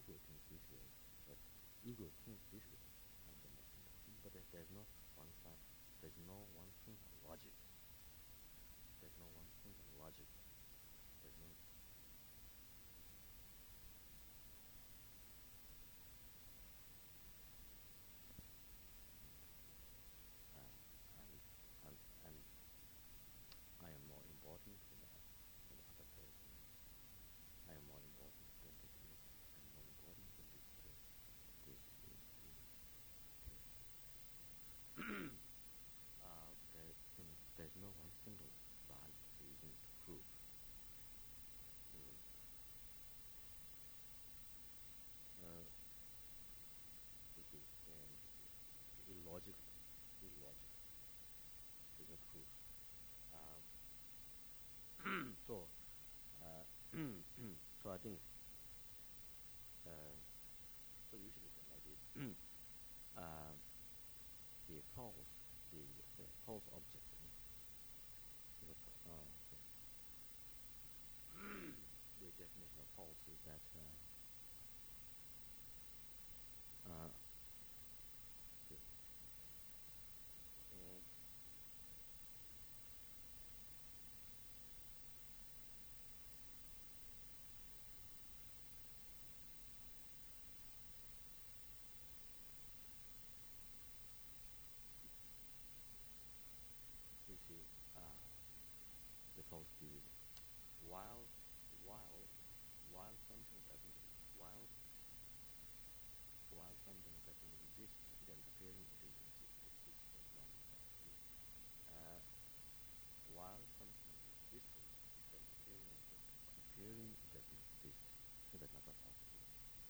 ego thinks this way, but ego thinks this way, and then but there's no one side, there's no one single logic. There's no one single logic. There's no. And, and I am more important than the other person. I am more important than this person. I'm more important than this person. There's no one single valid reason to prove. Mm. This is illogical. Illogical. There's no proof. So, so I think. So usually like this. The false, the false object. The definition of false is that this is the false view. While while something doesn't while while something doesn't exist, then appearing it is exists as one. While something exists, then appearing it doesn't exist. So that's not a false view.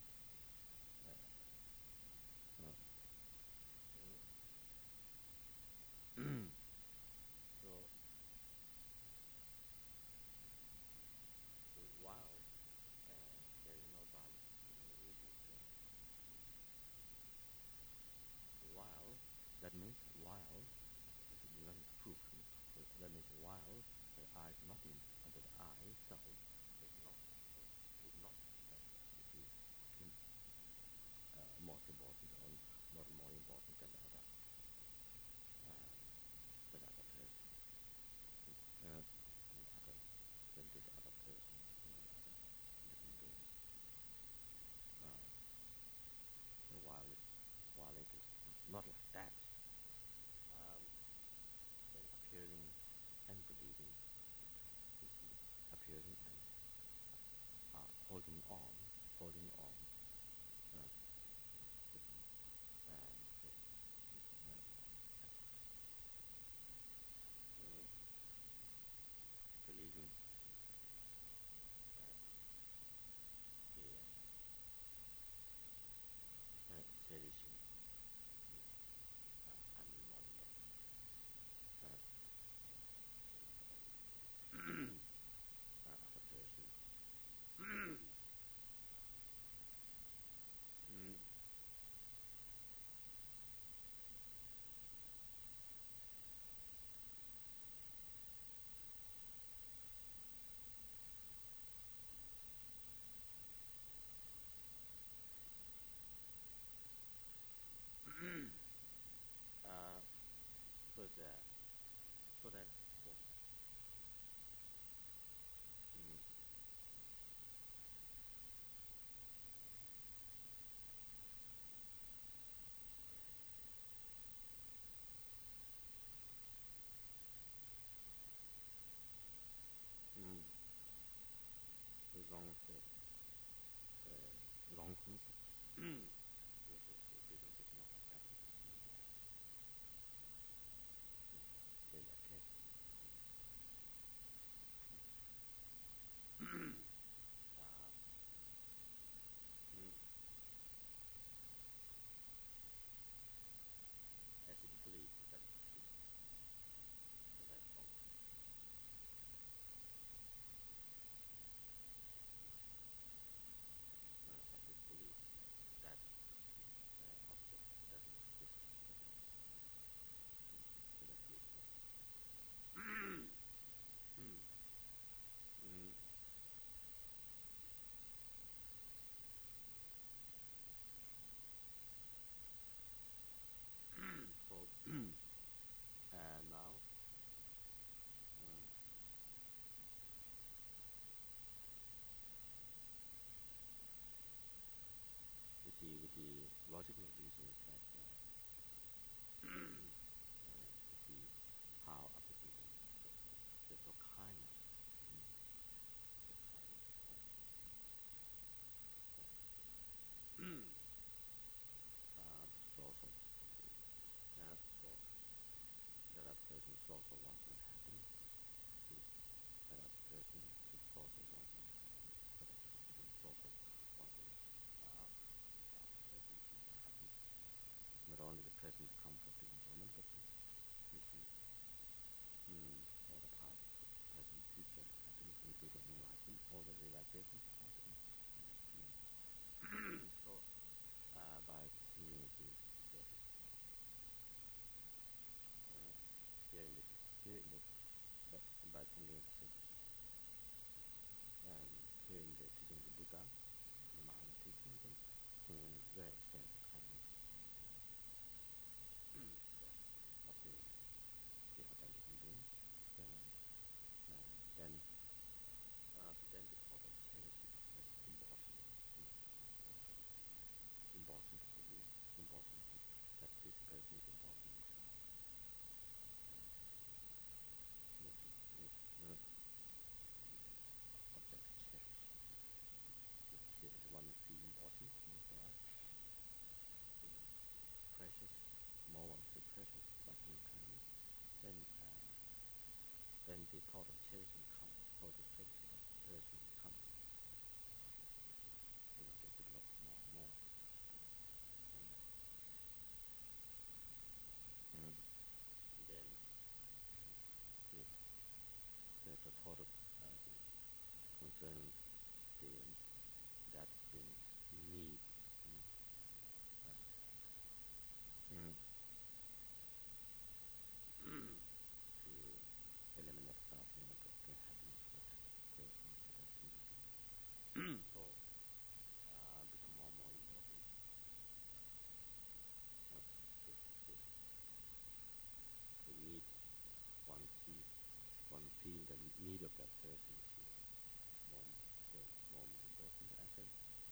So while there is no valid reason for while, that means while it doesn't prove. That means while the I is nothing, and the I itself is not most important or not more important than the other person. Than this other person, other living being. While it is not like that, then appearing and believing, appearing and holding on, uh, believing cherishing and wonder. Other person. So that yeah. Wrong wrong concept. Business is not like that. They like cake. As it believes that that's wrong. As it believes that very extended kindness and, of the other living being. Then the thought of cherishing is important. Important for you. Important that this person is important. Object cherish. This is one feel important in your life. Precious, more one feel precious, but in kindness. Then the thought of cherishing comes. Thought of cherishing of the person comes. They develop more and more. And then the thought of concerning that brings need to eliminate suffering or get happiness for that person, for that human being. So become more and more important. The need one sees, one feels the need of that person is more important, I think.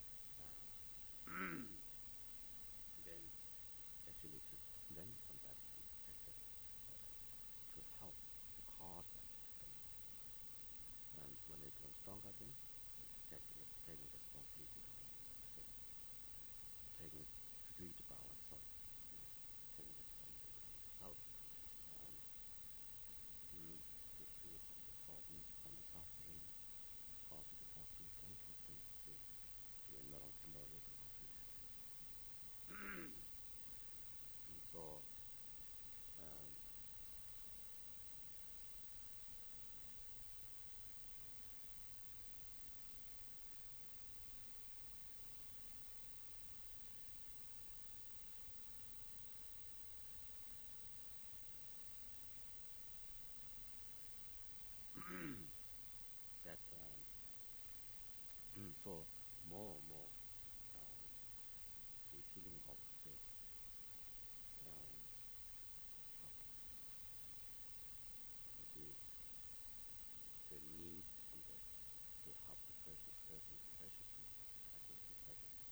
Then actually then from that to effort to help to cause that to happen. And when it becomes stronger, then taking responsibility of effort, taking read about oneself, taking responsibility of oneself, to free from the problems, from the suffering, cause of the suffering, and to no longer tolerate or not to be happy. So that so more and more the feeling of the need and to help the person's preciousness, I think is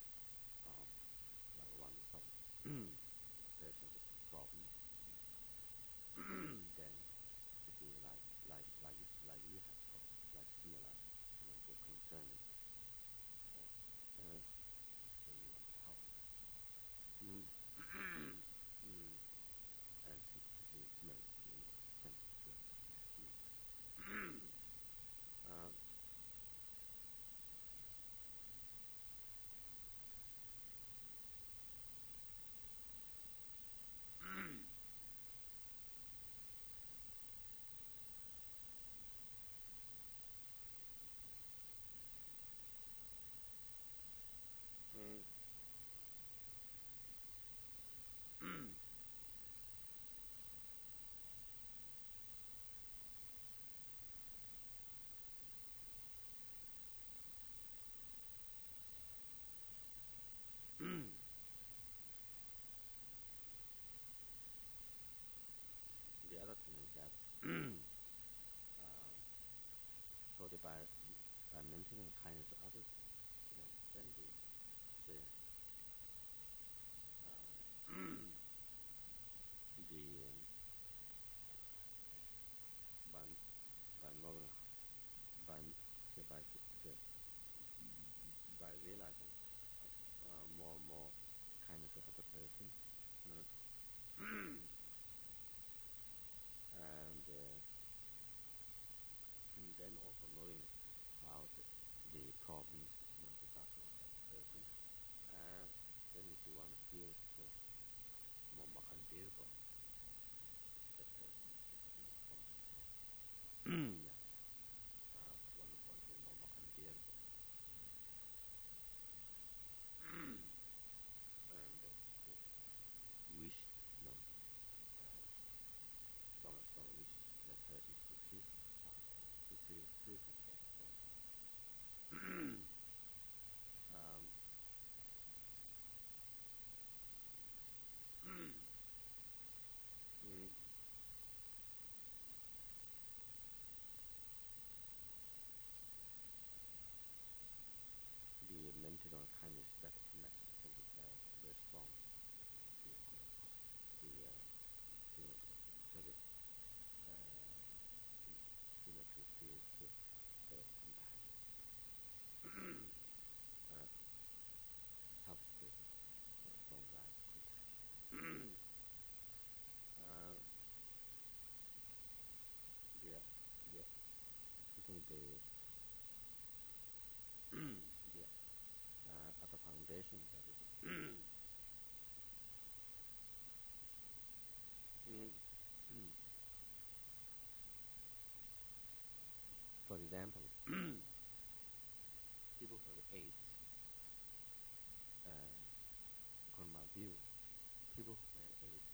like oneself. The person with the problem, then to be like you have problem, like similar, the concern is so you want to help. And to see similar, sense of joy. The other thing is that so by maintaining kindness to others, then the by knowing by by by realizing more and more kindness to other person, and then also knowing how the problems, the suffering of that person, then if you want to feel more unbearable, that person is problem. Yeah. One feel more unbearable. And wish, strong wish that person to free from the suffering, to free from that problem. internal kindness that makes something very strong. The because it to feel compassion. uh, helps to from that compassion. Yeah, yeah. I think the other foundation that is for example, people who have AIDS, according to my view, people who have AIDS,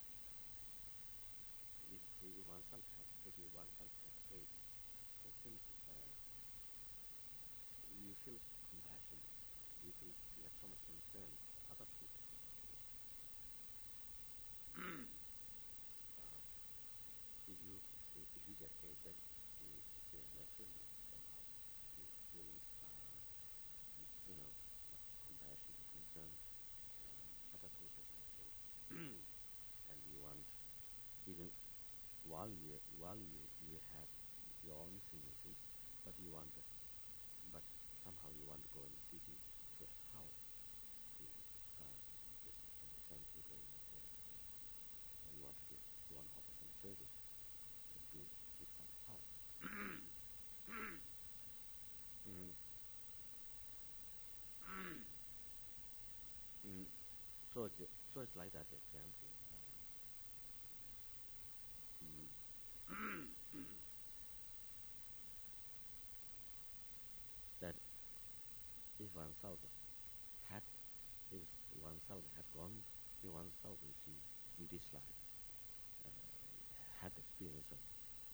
if oneself has AIDS, I think you feel compassion, you have so much concern for other people who have AIDS. If you get AIDS, then you feel naturally somehow you feel compassion and concern other people who have AIDS, and you want even while you have your own sicknesses, but but somehow you want to go in the city to help the same people you want to offer some service and give some help. So it's like that example. That if oneself had gone, if oneself in this life had experience of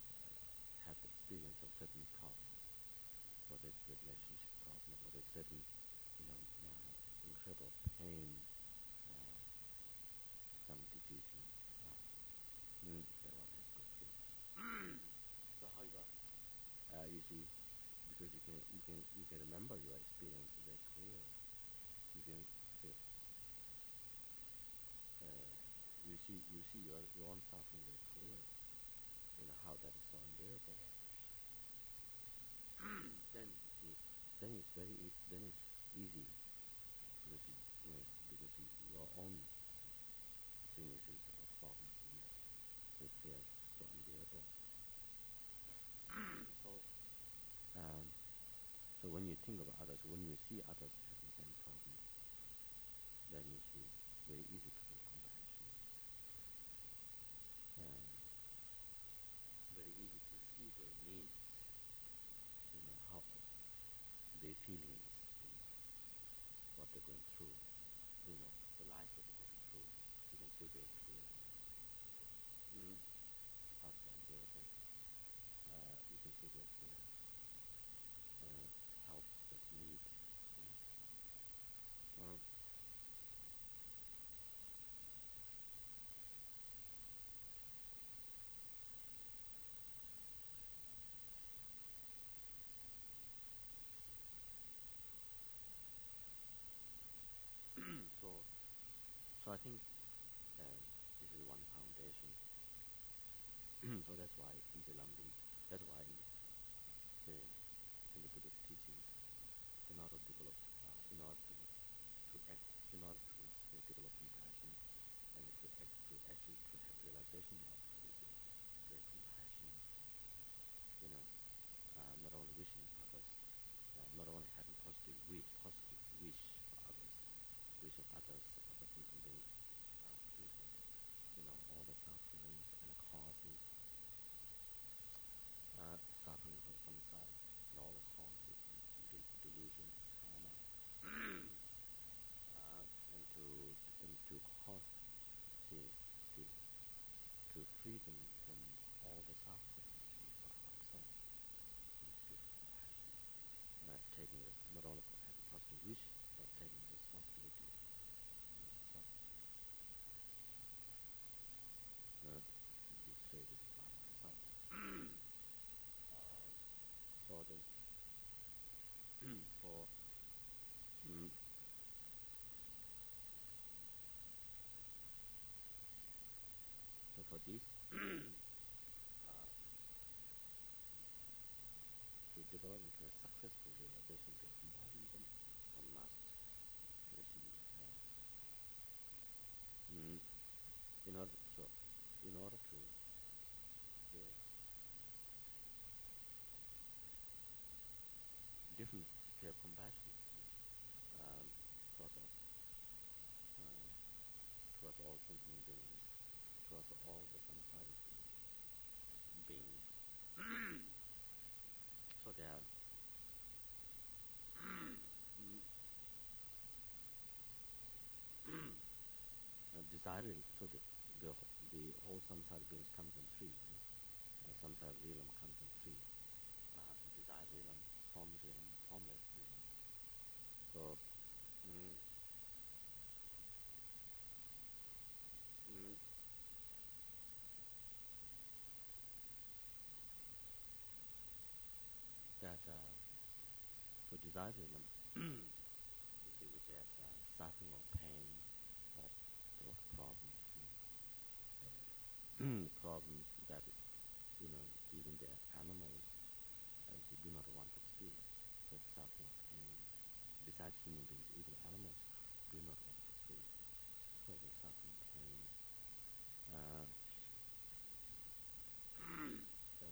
certain problems, whether it's the relationship problem, whether it's certain incredible pain, some disease that one has gone through. So however, you see, because you can remember your experience very clearly. You can you see your own suffering very clearly. How that is so unbearable. then it's easy because your own sicknesses or problems they feel so unbearable. So when you think of others, when you see others having the same problem, then it's very easy to feel compassion. Very easy to see their needs, how their feelings, what they're going through, the life that they're going through. You can see very clearly. How unbearable. You can see very clearly. Help that need. So I think this is one foundation. So that's why that's why in the Buddhist teachings, in order to develop, in order to develop compassion, and actually to have realization of great compassion, not only wishing others, not only having positive wish for others, wishing other thinking beings, all the sufferings and the causes, suffering from samsara, and all the causes, delusion, karma, and to cause to free them from all the suffering by ourselves, taking not only having positive wish, but taking responsibility for to be freed by ourselves. So for because all the samsara beings. So they are desiring. So the whole samsara beings comes in three. Samsara realm comes in three. Desire realm, formless realm. So mm, mm, that so desire realm, you see, which has suffering or pain or those problems, problems that even the animals do not want to experience. So suffering or pain, besides human beings, even animals do not want to experience. So the suffering, pain, uh, then,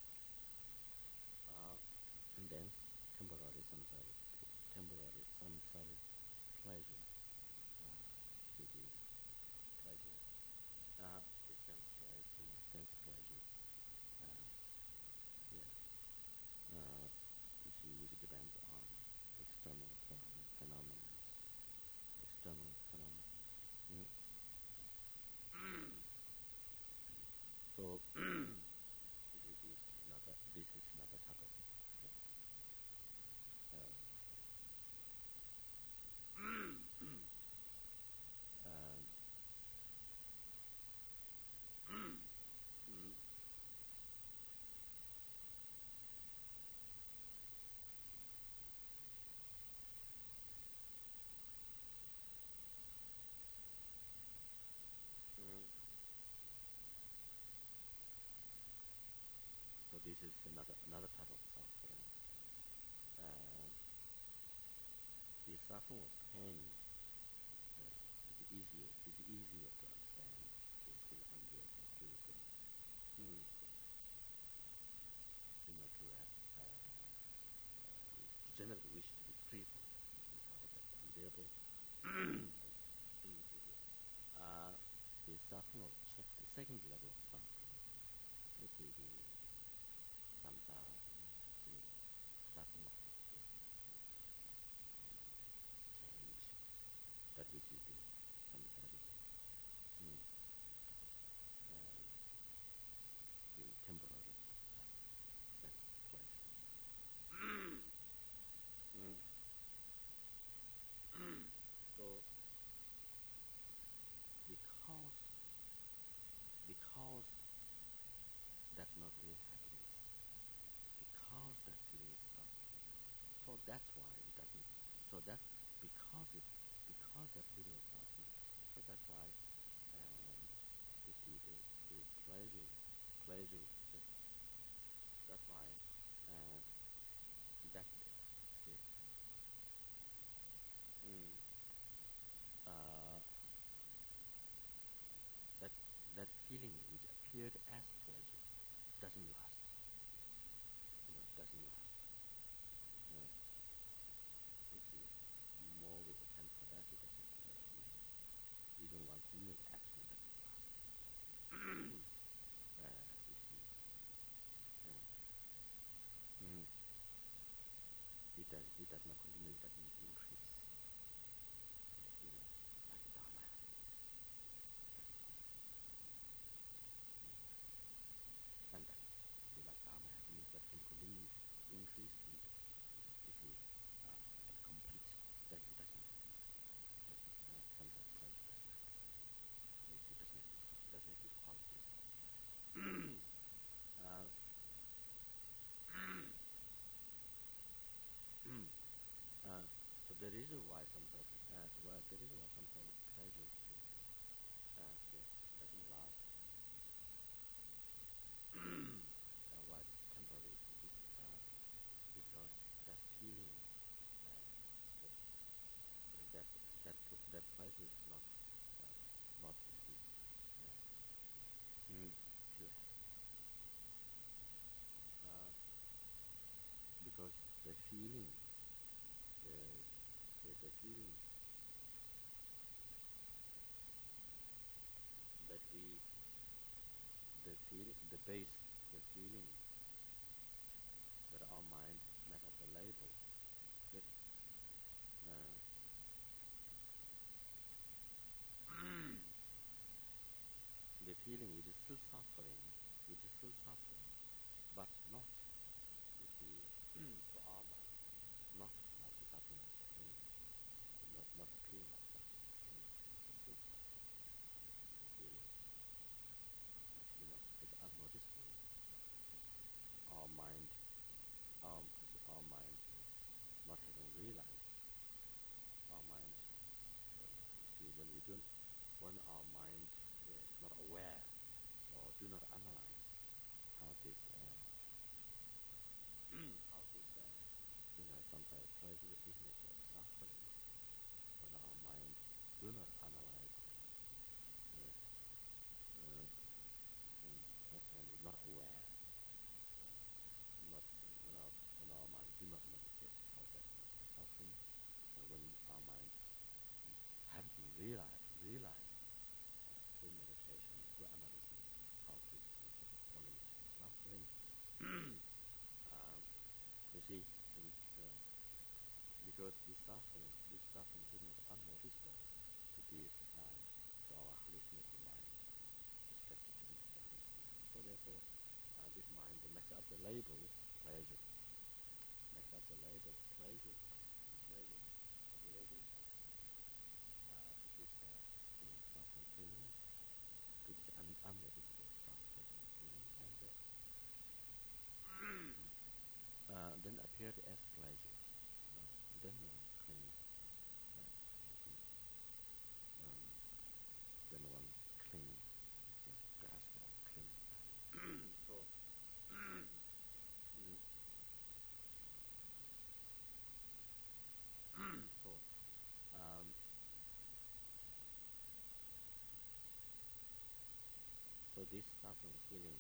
and then temporary samsara pleasure, to the pleasure, the sense pleasure, uh, yeah, you see, which depends on external phenomena, external phenomena. Mm. So this is another type of um, mm, mm. So this is another type of suffering. Uh, the suffering of pain is easier to understand to mm, to generally wish to be free from that. You see how that's unbearable. uh, the suffering of the second level of suffering, which is the samsara, the suffering of change, that which is the samsara, mm, uh, the temporary sense pleasure. Mm. So because because that's not real happiness, because that feeling is suffering, so that's why it doesn't. So that's because that feeling is suffering. So that's why you see the pleasure. That's why uh, that the, mm, uh, that that feeling which appeared as pleasure doesn't last. Doesn't last. Uh, you see, more we attempt for that, it doesn't. Even one who made action doesn't last. You see, mm, it does not continue. It doesn't increase. Like Dharma happiness. And that, like Dharma happiness, that can continue, increase, and you see, complete. That it doesn't. Sometimes pleasure doesn't happen. It doesn't have the quality of pleasure. uh, so the reason why sometimes, pleasure yes, doesn't last, why it's temporary, because that feeling, uh, that that that pleasure is not the pure uh, because the feeling, the the feeling that we the base, the feeling that our mind met at the label, that the feeling which is still suffering, but not, you see, to our mind, not like suffering of the pain, not appearing like suffering of pain, but still feeling, it's unnoticeable. Our mind, our mind not having realized, our mind, see, when our mind is not aware or do not analyze how this, sometimes pleasure, isness, or suffering, when our mind do not analyze and is not aware, when our mind do not meditate how that suffering, and when our mind haven't realized through meditation, through analysis, how to eliminate suffering. You see, because this suffering feeling is unnoticeable to this, to our hallucinating mind, distracted mind. So therefore, this mind makes up the label pleasure, to this suffering feeling, to this unnoticeable suffering feeling, and then appeared as pleasure. Then one clings, then one clings, grasp or cling. So, so, so this suffering feeling,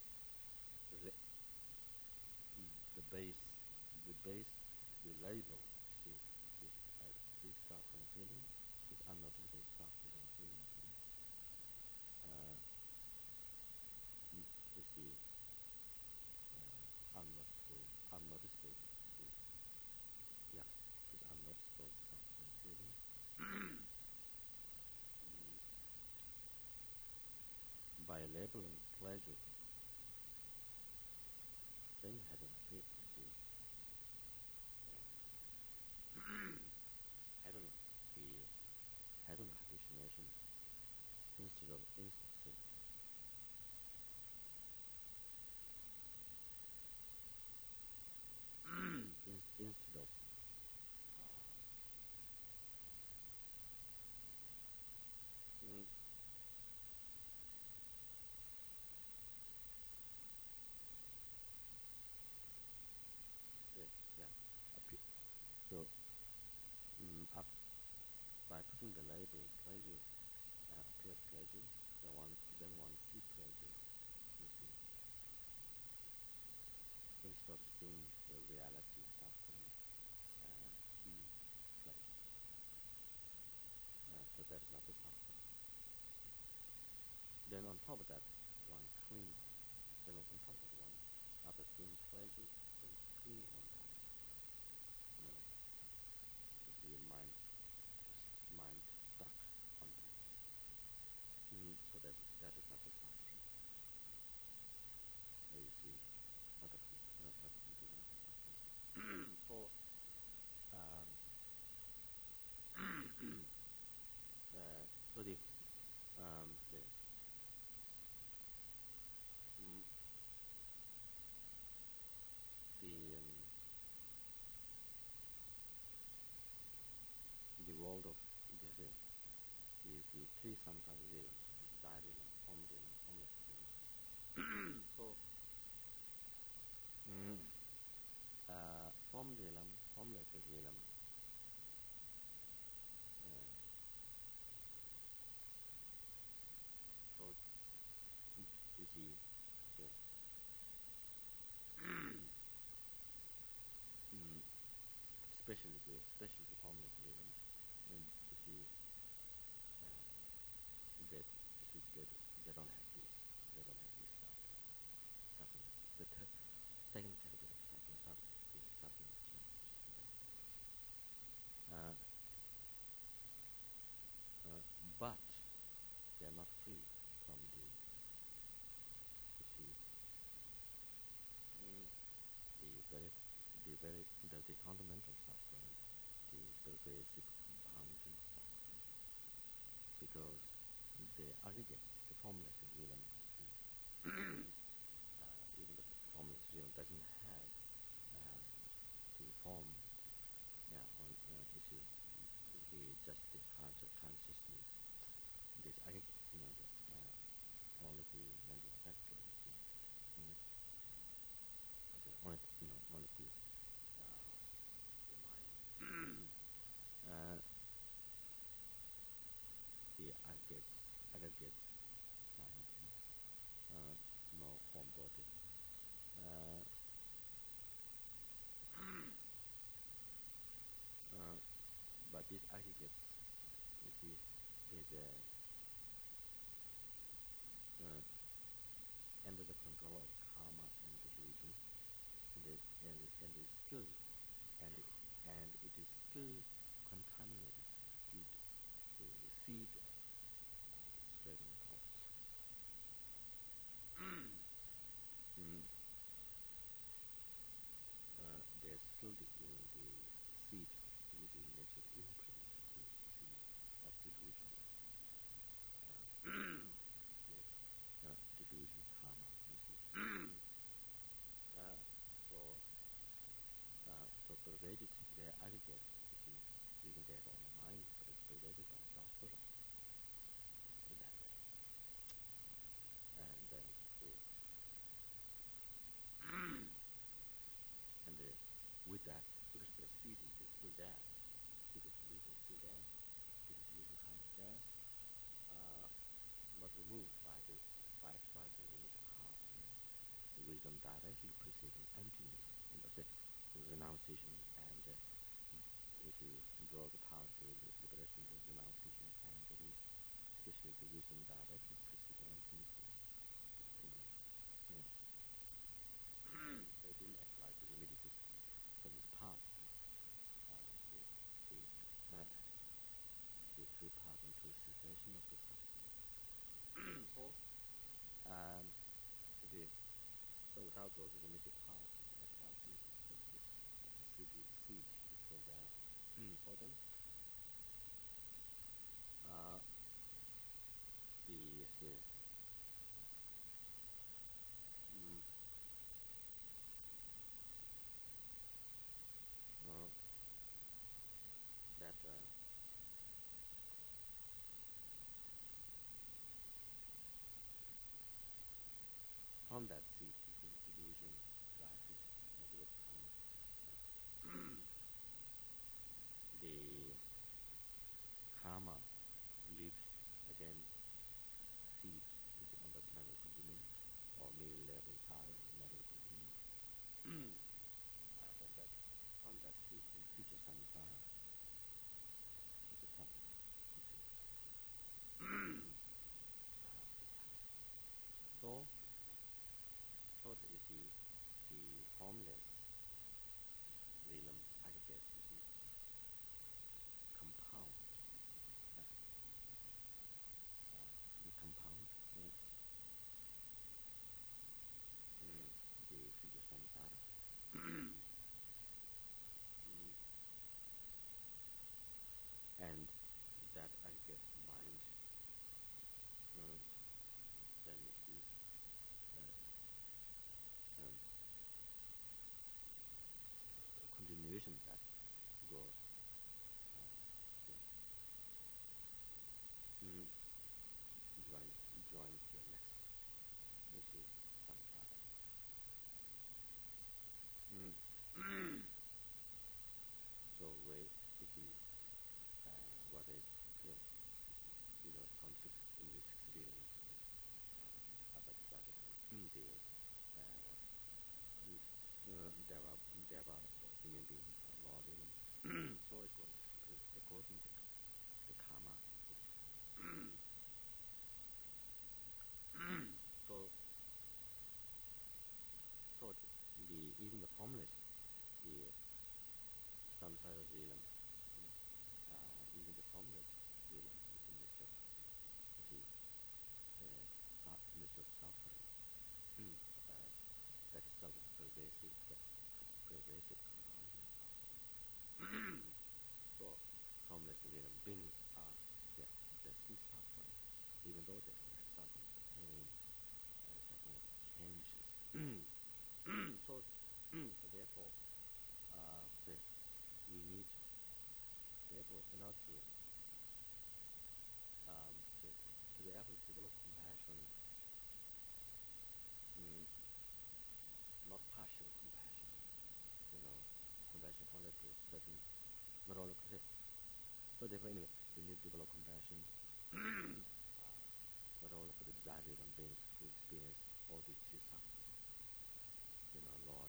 the base, the label, this suffering feeling, this unnoticeable suffering feeling, is the unnoticeable, this unnoticeable suffering feeling. By labeling pleasure, then having having a hallucination instead of insight. Instead of so by putting the label pleasure, appear pleasure, then one see pleasure. You see, instead of seeing the reality suffering, see pleasure. So that is not the suffering. Then on top of that, one cling. Then on top of that, one after seeing pleasure, then cling on that. The mind stuck on that. So that is not a suffering. You see, not a feeling of suffering. So, so the world of the three sometimes realms, Dairelam, Omrelam, Omlet realm. So, Omrelam, Omlet realm, so you see, especially the Omlet realm, and you see that they don't have this stuff. the fundamental suffering, the pervasive compounding suffering, because the aggregate, the formless realm, even the formless realm doesn't have the form, yeah, it's just the consciousness, this aggregate, only the mental factor, only, only the mind. uh, the aggregate mind, no form body. Uh, but this aggregate, you see, is under the control of karma and delusion, and is still, and it is still contaminated due to the seed of spreading thoughts. There's still the seed with the nature imprint, the seed of delusion. Yes, delusion, karma, you see. So, so pervaded, their aggregate, you see, even their own mind, but it's pervaded by suffering in that way. And then, and with that, because the seed is still there, seed of delusion is still there, seed of delusion karma is there, not removed by exercising the limited heart, the wisdom directly preceding emptiness, the renunciation, and if you draw the path to the liberation, the renunciation, and especially the wisdom directly preceding emptiness, they didn't exercise the limited for this path, the, uh, the true path into cessation of the suffering. So, so without those limited paths, exercising this seed is still there. So then, the that from that seed, delusion rises, negative karma. The karma lives again, seeds under the mental continuum, or middle level high on the mental continuum. Then that from that seed, future samsara is a form. So the formless realm aggregate is compound, compound the future samsara. And that aggregate mind then is the continuation that goes join to your next, which is samsara. So if you what is from in this experience, Deva or human being or law realm. So according to the karma. So even the formless, the samsara realm, even the formless realm is a mixture of, mixture of suffering. That is called pervasive compounding suffering. beings are, yeah, they still suffering, even though they don't have suffering, pain, suffering changes. so, so therefore, we need, therefore, in order to be able to develop compassion, mm, not partial compassion, compassion only to certain, not only. So therefore, anyway, we need to develop compassion, not only for the disabled human beings who experience all these two suffering, Lord,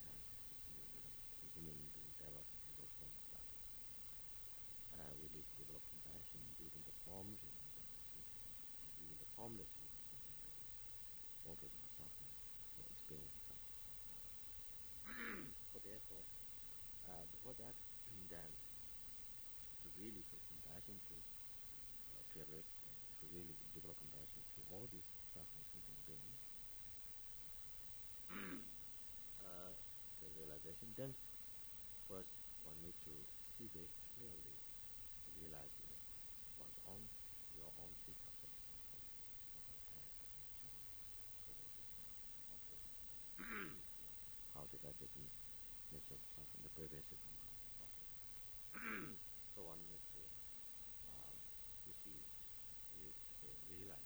human being develop those kind of suffering. We need to develop compassion, even the forms, even the formless human beings, also are suffering, or experience suffering. So therefore, before that, then to really feel compassion to really develop compassion to all these suffering human beings, the realization. Then first one need to see very clearly, realize one's own, your own treatment of suffering, how the vegetative nature of suffering, the pervasive amount of suffering. So one needs to see, realize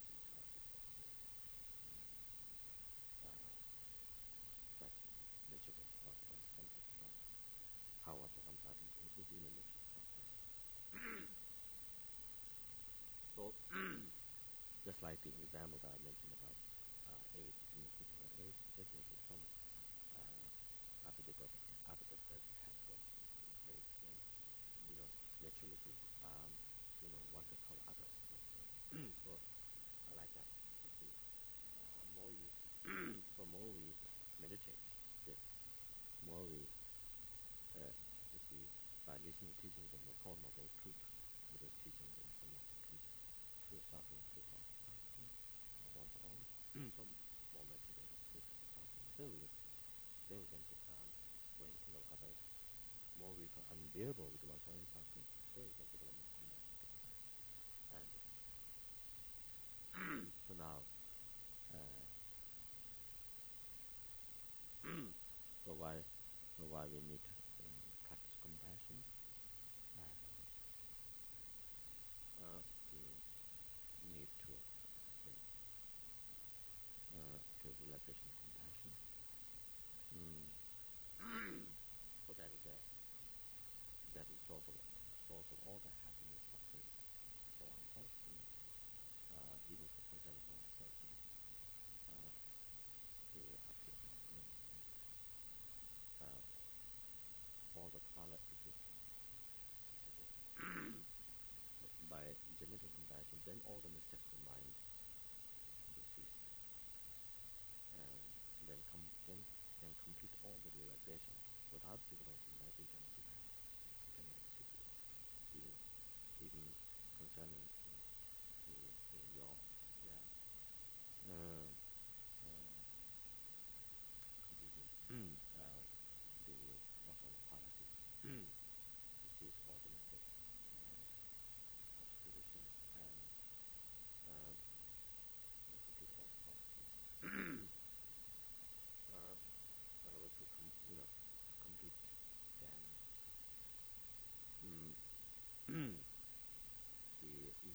that nature of suffering, how much of suffering is in the nature of suffering. So, just like the example that I mentioned about AIDS, people with AIDS, definitely some after the person has got AIDS, then naturally people want to help others. So I like that. More you, the more we meditate this, more we by listening to teachings of the Four Noble Truths, Buddha's teachings in some of the truth, true suffering, true suffering, one's own, some more meditate true suffering. Then we can become, when we think of others, more we feel unbearable with one's own suffering, then we can develop more compassion to others. And so now, so why we need to practice compassion? We need to relaxation of compassion. So that is source of all the happiness, success for oneself, even for example for oneself, all the qualities by generating compassion, then all the mistakes of mind will cease, and then complete all the realization. Without developing compassion, you cannot be happy. You cannot achieve it. Even concerning your the national policy. This is all the mistakes observation and complete all the policies. In order to complete then the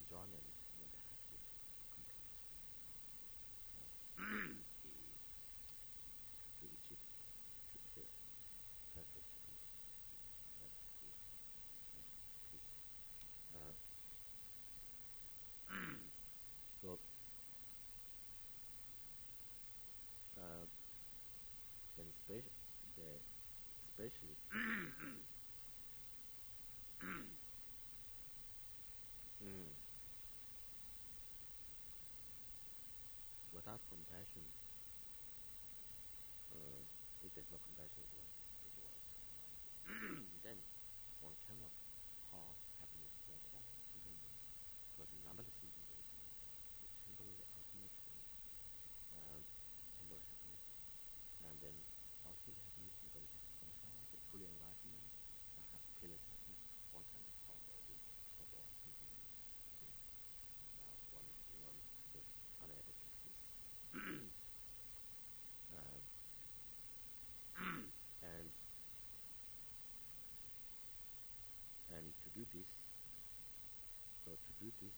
this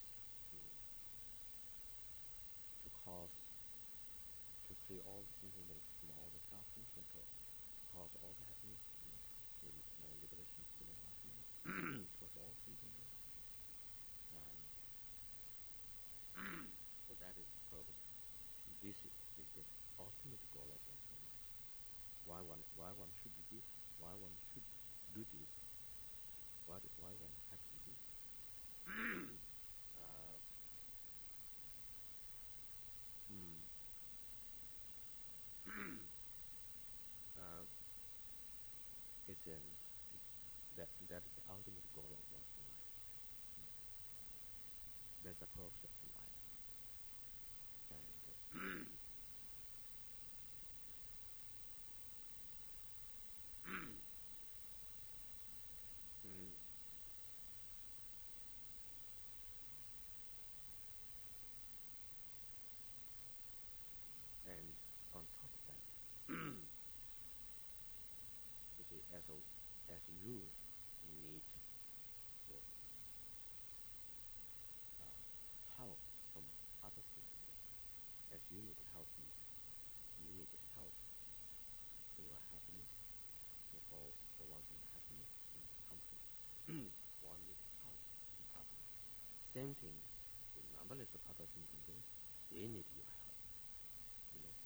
to cause to free all the sentient from all the suffering and to cause all the happiness, liberation, feeling happiness, cause all sentient so that is the purpose. This is the ultimate goal of that. Why one should do this? Why one should do this? Why one has to do this? uh, hmm. uh, it's that is the ultimate goal of one's life. That's the purpose of life. And mm, and on top of that, you see, as you need the help from other people, as you need help, you need help for your happiness, for one's happiness and comfort. One needs help from others. Same thing, the numberless of other thinking beings, they need your help. You know,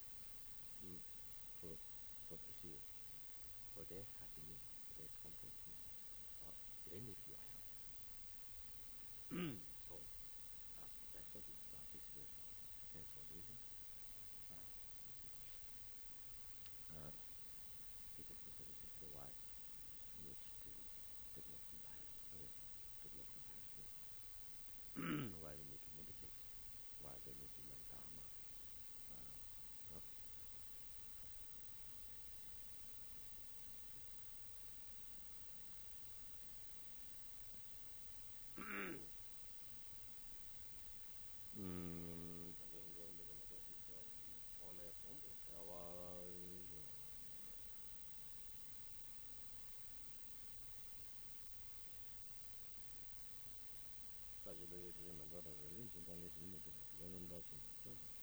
for you see, for their happiness, for their comfort, they need your help. So that's what this is the essential reason. It is the reason why we need to develop compassion, why we need to meditate, why we need to learn Dharma. Uh,大家都有这些蛮多的人情关系，什么的，人人都是这种。